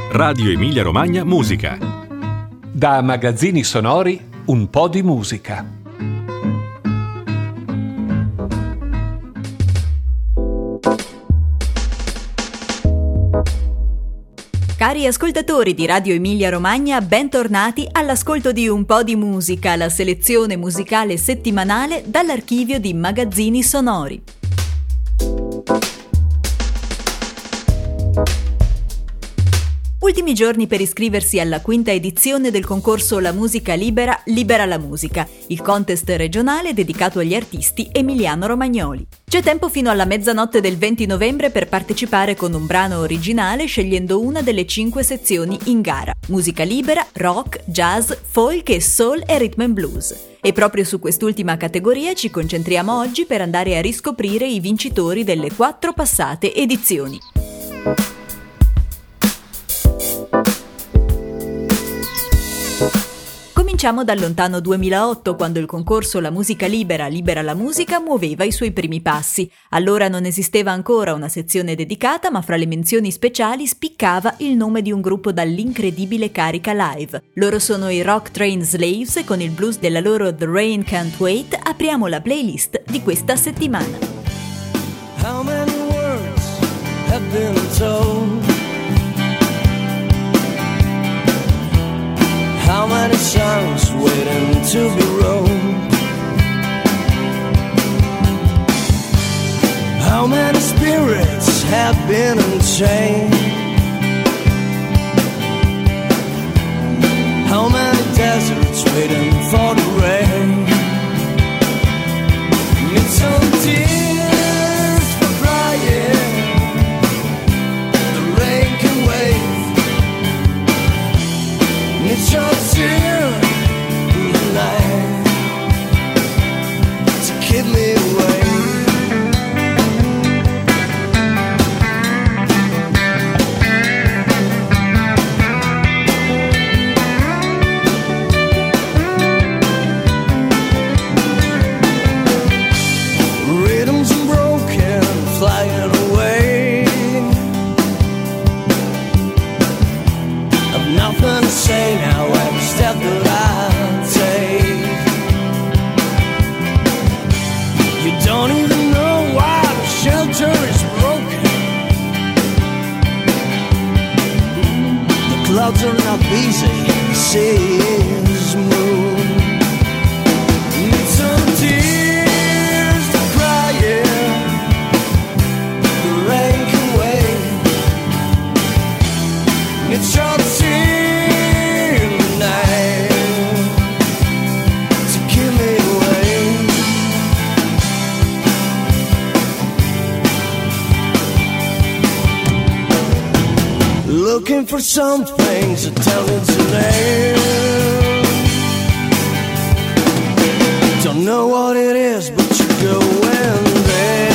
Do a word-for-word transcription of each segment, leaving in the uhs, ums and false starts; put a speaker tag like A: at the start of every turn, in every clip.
A: Radio Emilia Romagna Musica.
B: Da Magazzini Sonori, un po' di musica.
C: Cari ascoltatori di Radio Emilia Romagna, bentornati all'ascolto di Un po' di musica, la selezione musicale settimanale dall'archivio di Magazzini Sonori. Ultimi giorni per iscriversi alla quinta edizione del concorso La Musica Libera, Libera la Musica, il contest regionale dedicato agli artisti emiliano-romagnoli. C'è tempo fino alla mezzanotte del venti novembre per partecipare con un brano originale scegliendo una delle cinque sezioni in gara: musica libera, rock, jazz, folk e soul e rhythm and blues. E proprio su quest'ultima categoria ci concentriamo oggi per andare a riscoprire i vincitori delle quattro passate edizioni. Cominciamo dal lontano duemilaotto, quando il concorso La Musica Libera, Libera la Musica muoveva i suoi primi passi. Allora non esisteva ancora una sezione dedicata, ma fra le menzioni speciali spiccava il nome di un gruppo dall'incredibile carica live. Loro sono i Rock Train Slaves e con il blues della loro The Rain Can't Wait apriamo la playlist di questa settimana.
D: How many words have been told? How many songs waiting to be wrote? How many spirits have been unchained? How many deserts waiting for the rain? Need some tears for crying. The rain can wait. Need your tear in the night to keep me away. Rhythms unbroken, flying away. I've nothing to say now, every step that I take. You don't even know why the shelter is broken. The clouds are not busy, the sea is moved. Need some tears to cry, yeah. The rain can wait. Need your tears in the night to keep me away. Looking for something to tell me to name. Don't know what it is, but you're going there.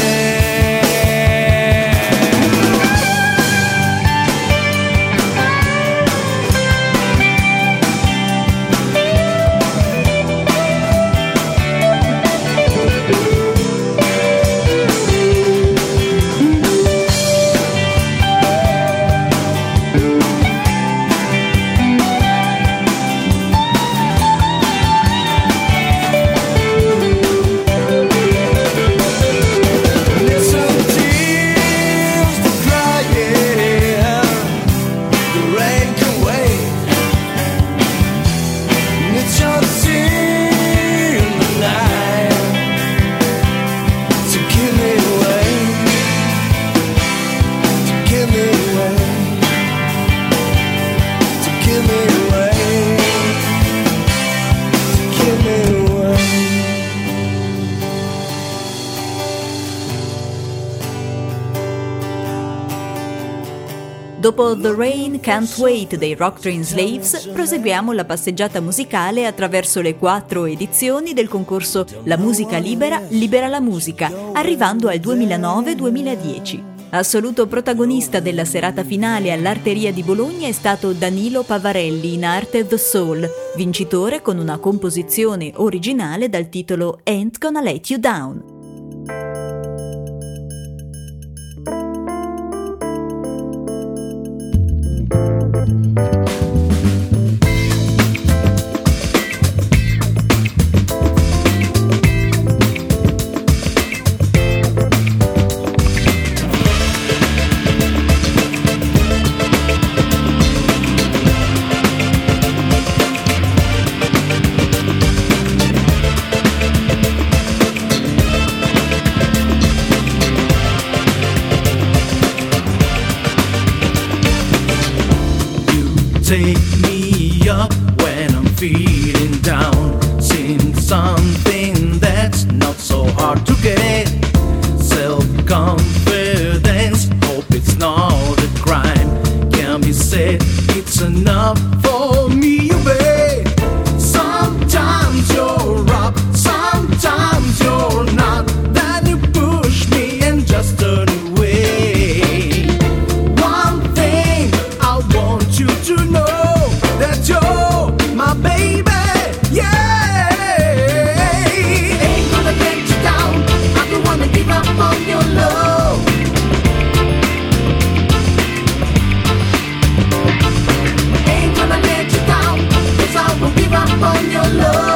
C: Dopo The Rain Can't Wait dei Rock Train Slaves, proseguiamo la passeggiata musicale attraverso le quattro edizioni del concorso La Musica Libera, Libera la Musica, arrivando al duemilanove duemiladieci. Assoluto protagonista della serata finale all'Arteria di Bologna è stato Danilo Pavarelli in arte The Soul, vincitore con una composizione originale dal titolo Ain't Gonna Let You Down.
D: take me up when I'm feeling down. Sing something that's not so hard to get. Self-confidence, hope it's not a crime. Can be said, it's enough for me, babe. Sometimes you're up, sometimes you're not. Then you push me and just turn away. One thing I want you to know, that you're my baby, yeah. Ain't gonna let you down, I don't wanna give up on your love. Ain't gonna let you down, cause I won't give up on your love.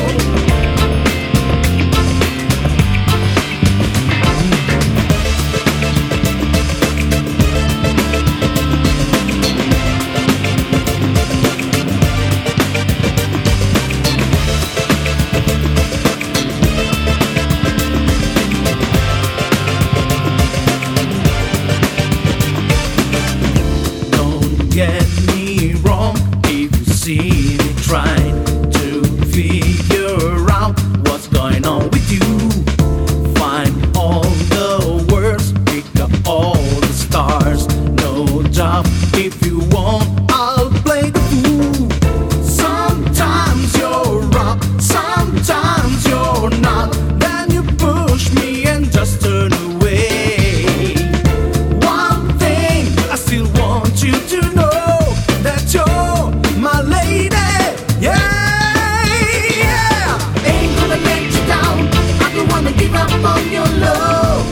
D: Get me wrong if you see me trying to figure out what's going on with you. Find all the words, pick up all the stars. No job if you want, I'll play the fool. Sometimes you're up, sometimes you're not. Then you push me and just turn away. One thing I still want you to know, you're my lady, yeah, yeah. Ain't gonna let you down, I don't wanna give up on your love.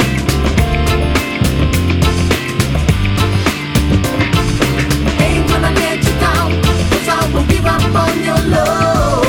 D: Ain't gonna let you down, cause I won't give up on your love.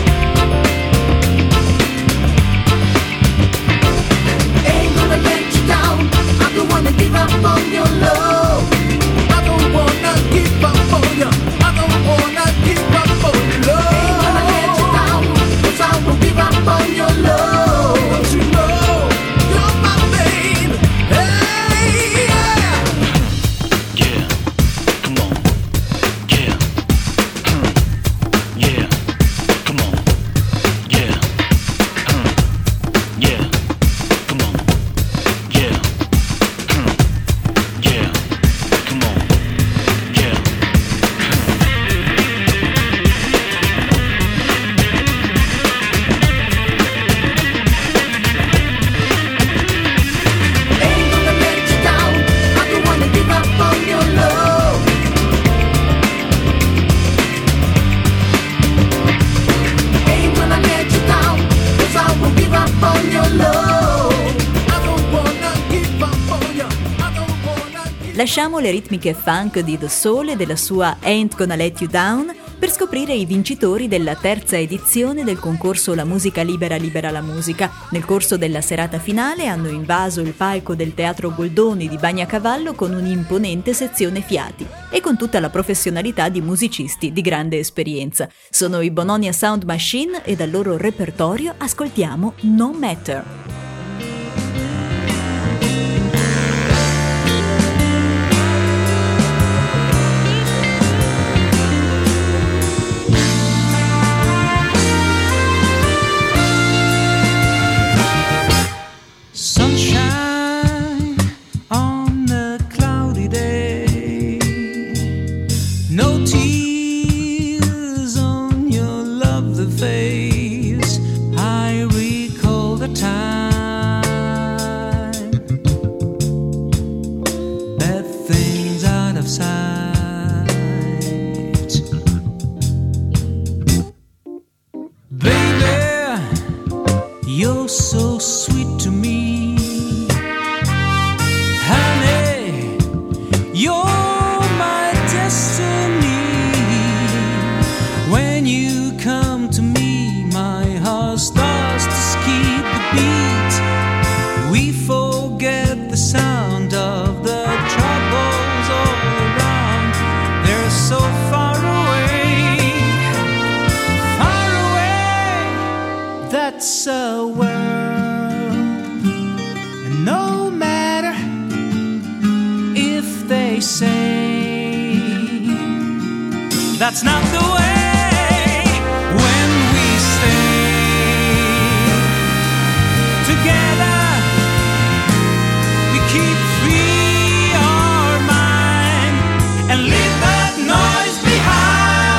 D: Ain't gonna let you down, I don't wanna give up on your love. I don't wanna give up on you. I don't wanna give up on your love. Ain't gonna let you down, cause I won't give up on your love. Don't you know, you're my babe. Hey, yeah.
E: Yeah, come on. Yeah, huh. Yeah, come on. Yeah, huh. Yeah, come on. Yeah, huh. Yeah, come on. Yeah.
D: Ain't gonna let you down, I don't wanna give up on your love. Ain't gonna let you down, cause I won't give up on your love. I don't wanna give up on you. I don't wanna give.
C: Lasciamo le ritmiche funk di The Soul e della sua Ain't Gonna Let You Down per scoprire i vincitori della terza edizione del concorso La Musica Libera Libera la Musica. Nel corso della serata finale hanno invaso il palco del Teatro Goldoni di Bagnacavallo con un'imponente sezione fiati e con tutta la professionalità di musicisti di grande esperienza. Sono i Bononia Sound Machine e dal loro repertorio ascoltiamo No Matter.
F: Sunshine on a cloudy day, no tears on your lovely face. I recall the time that things out of sight. Baby, you're so sweet to me. Honey, you're my destiny. When you come to me, my heart starts to skip the beat. We forget the sound of the troubles all around. They're so far away, far away. That's a world, and no matter if they say That's not the way when we stay together. We keep free our mind and leave that noise behind.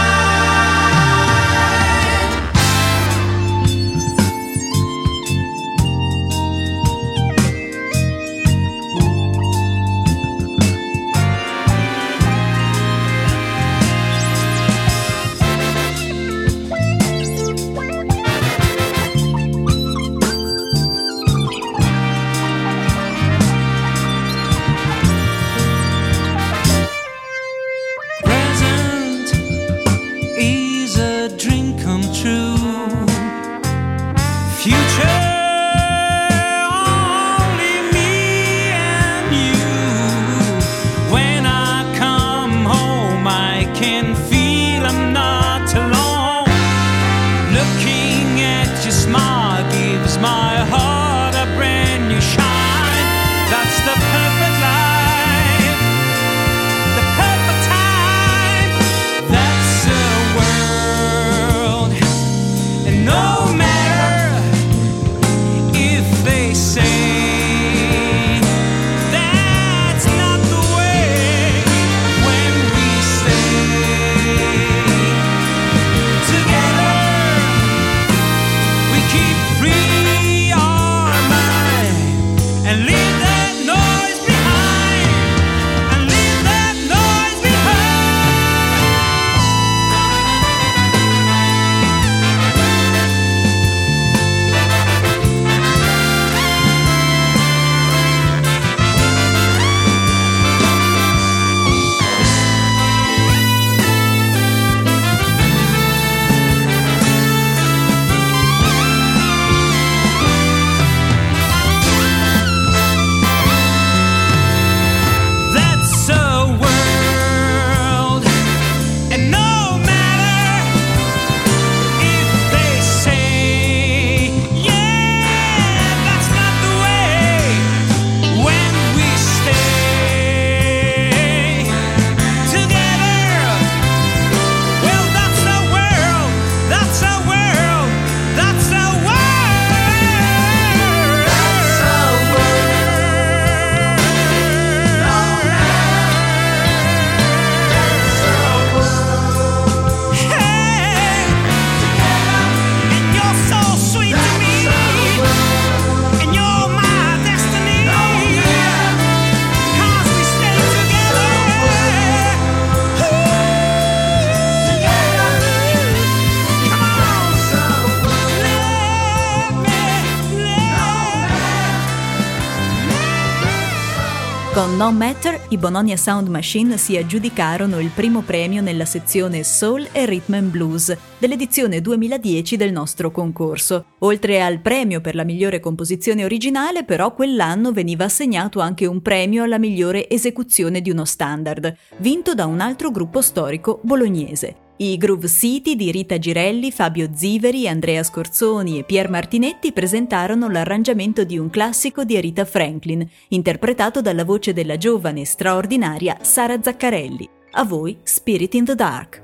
C: Con No Matter, i Bononia Sound Machine si aggiudicarono il primo premio nella sezione Soul e Rhythm and Blues dell'edizione duemiladieci del nostro concorso. Oltre al premio per la migliore composizione originale, però quell'anno veniva assegnato anche un premio alla migliore esecuzione di uno standard, vinto da un altro gruppo storico bolognese. I Groove City di Rita Girelli, Fabio Ziveri, Andrea Scorzoni e Pier Martinetti presentarono l'arrangiamento di un classico di Aretha Franklin, interpretato dalla voce della giovane e straordinaria Sara Zaccarelli. A voi Spirit in the Dark.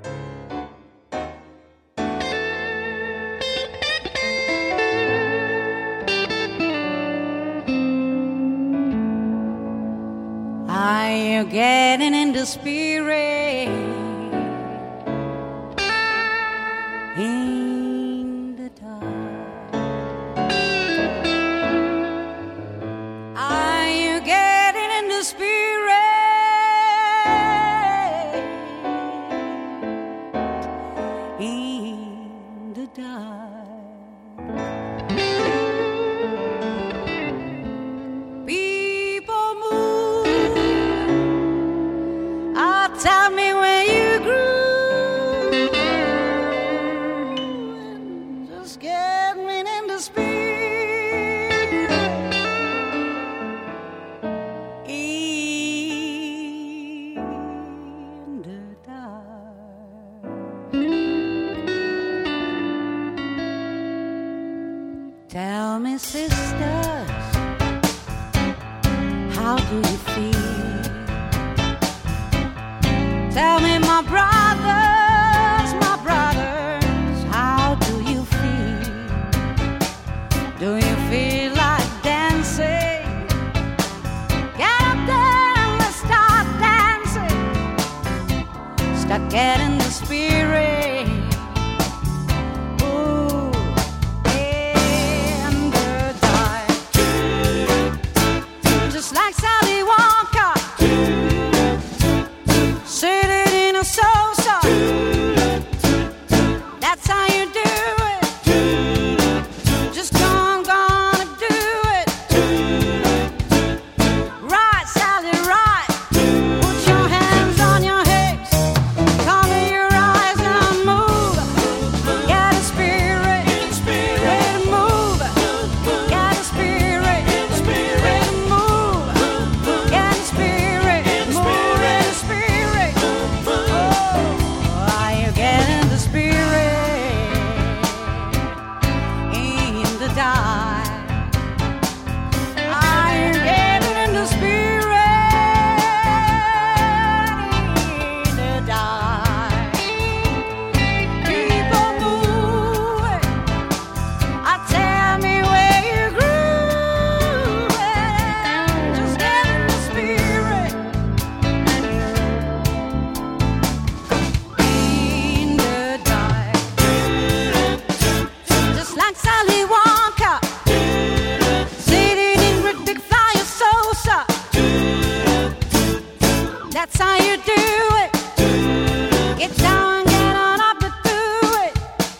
G: Are you getting into spirit? In the dark, are you getting in the spirit? In the dark, people move. Oh, tell me where you grew. Tell me, sisters, how do you feel? Tell me, my brothers, get in the spirit. Ooh, in the dark. Just like Sally Walker, sitting in a sofa. That's how you do it. Just come, gonna do it. Right, Sally, right. Put your hands on your hips. Cover your eyes and move. Get a spirit. Way to move. Get a spirit. Way to move. Get a spirit. Move in the spirit. Oh, are you getting the spirit in the dark? Are you getting in the spirit in the dark? People moving. I tell me where you grooving. Just get in the spirit in the dark. Just like Sally Walker, sitting in great big flyer sosa. That's how you do it. Get down, get on up and do it.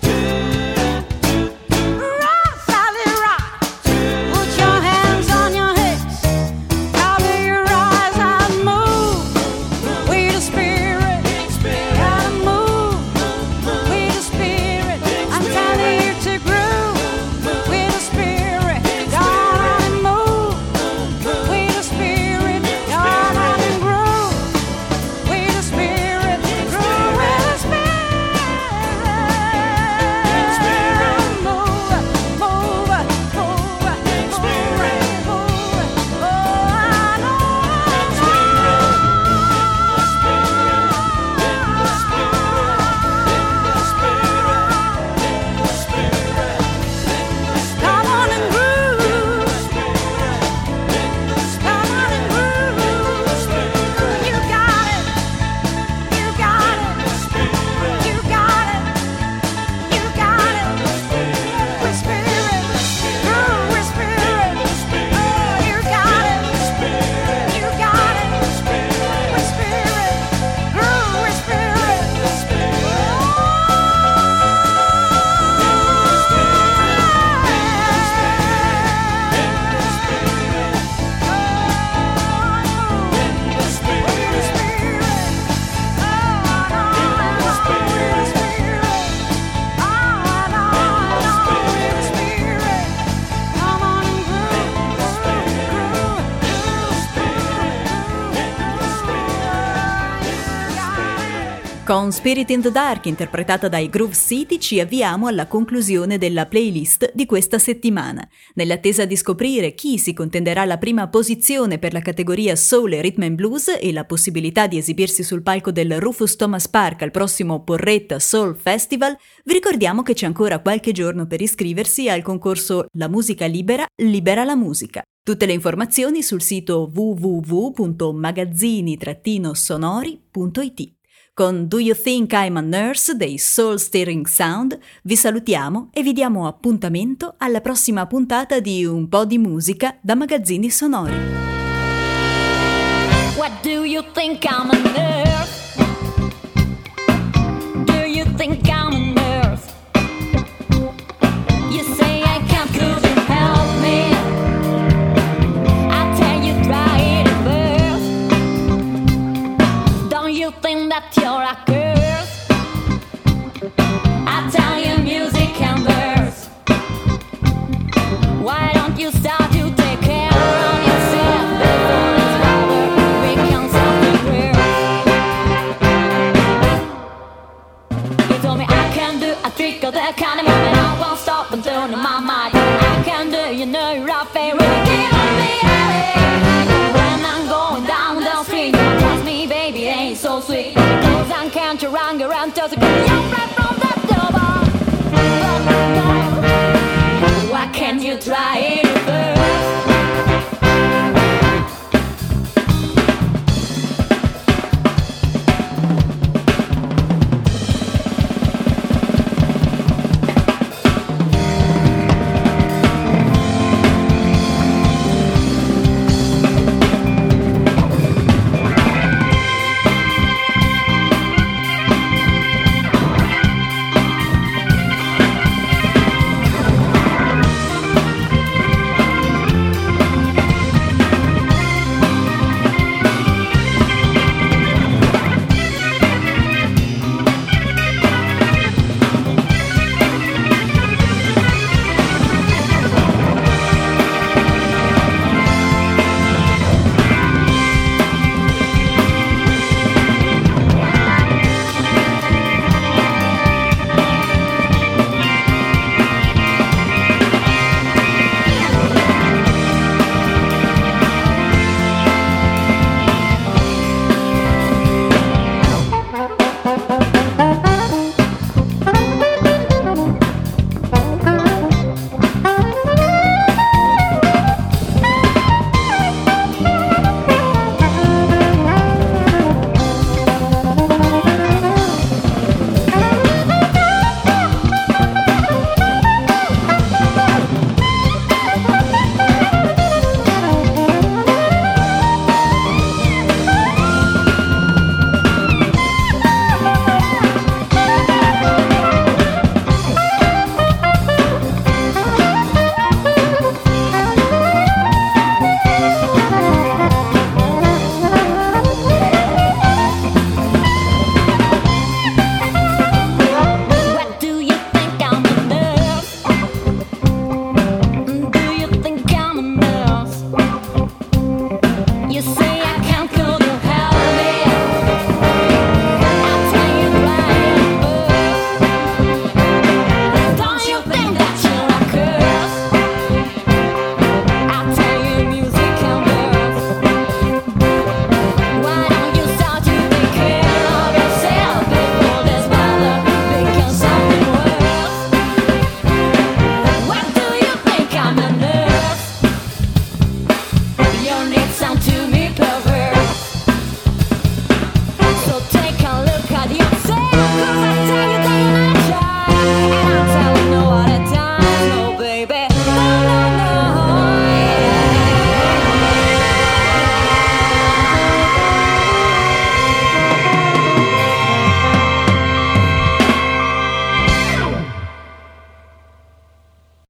G: Rock, Sally, rock. Put your hands on your hips. Cover your eyes and move. With the spirit. Gotta move. With the spirit. I'm telling you to groove. With the spirit. Go on and move. With the spirit. Go on and groove. With the spirit. Groove with the spirit. Move, move, move, move, move. Oh, I know. Come on and groove. Come on and groove. You got it. You got it. You got it. You got it. With spirit. Groove with spirit. Oh, you got it. You got it. With spirit. Groove with spirit.
C: Con Spirit in the Dark, interpretata dai Groove City, ci avviamo alla conclusione della playlist di questa settimana. Nell'attesa di scoprire chi si contenderà la prima posizione per la categoria Soul e Rhythm and Blues e la possibilità di esibirsi sul palco del Rufus Thomas Park al prossimo Porretta Soul Festival, vi ricordiamo che c'è ancora qualche giorno per iscriversi al concorso La musica libera, libera la musica. Tutte le informazioni sul sito w w w punto magazzini sonori punto i t. Con Do You Think I'm a Nurse dei Soul Stirring Sound vi salutiamo e vi diamo appuntamento alla prossima puntata di Un po' di musica da Magazzini Sonori.
H: What do you think I'm a nurse? Do you think I'm a nurse? You say I can't, could you help me? I tell you try it first. Don't you think that you're a curse? I tell you music and verse. Why don't you start to take care of yourself before it's rather becomes something real? You told me I can do a trick of that kind of moment I won't stop until my mind. I can do, you know, you're a favorite. Giving me a when I'm going down the street. Trust me, baby, it ain't so sweet. Cause I can't you run around just to get your friend from the door. Why can't you try it?